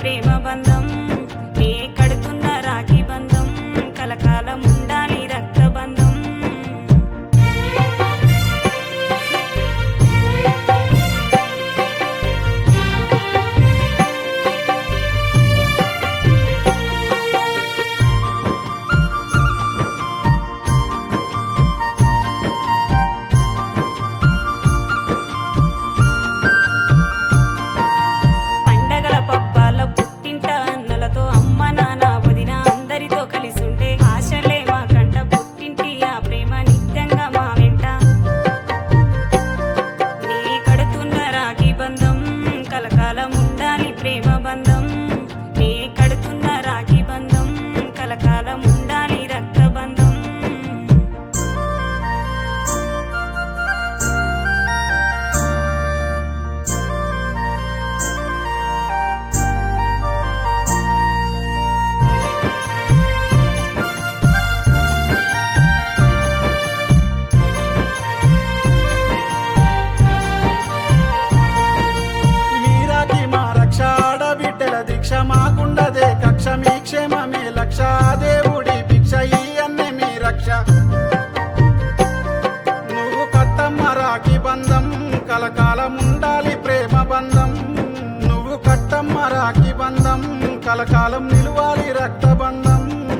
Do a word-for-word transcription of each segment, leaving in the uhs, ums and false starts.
ప్రేమ బంధం నే కడుతున్న రాఖీ బంధం కలకాలం ఉండాలి రక్త బంధం పండగల పబ్బాల పుట్టింట అన్నలతో అమ్మ నాన్న వదిన అందరితో కలిసుంటే ఆశలే మా కంట పుట్టింటి ఆ ప్రేమ నిత్యంగా మా వెంట నీ కడుతున్న రాఖీ బంధం కలకాలం ఉండాలి ప్రేమ బంధం నీ కడుతున్న రాఖీ బంధం కలకాలం ఉండాలి రక్త బంధం మీరాకి మా రక్ష ఆడబిడ్డల దీక్ష మాకుండదే కక్ష మీ క్షేమమే లక్ష దేవుడి భిక్ష ఈ అన్నే మీ రక్ష నువ్వు కట్టమ్మ రాఖీ బంధం కలకాలం ఉండాలి ప్రేమ బంధం నువ్వు కట్టమ్మ రాఖీ బంధం కలకాలం నిలవాలి రక్త బంధం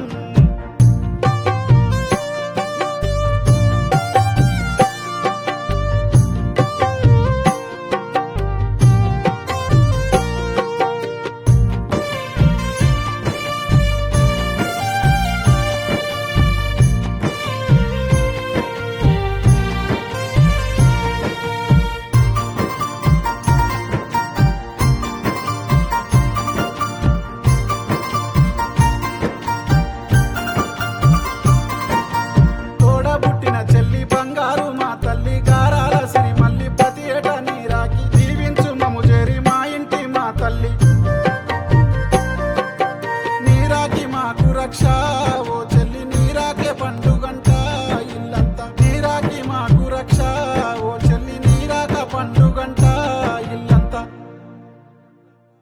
తోడబుట్టిన చెల్లి బంగారు మా తల్లి గారాల సిరి మల్లి ప్రతి ఏటా నీ రాఖీ దీవించు మము చేరి మా ఇంటి మా తల్లి నీ రాఖీ మాకు రక్ష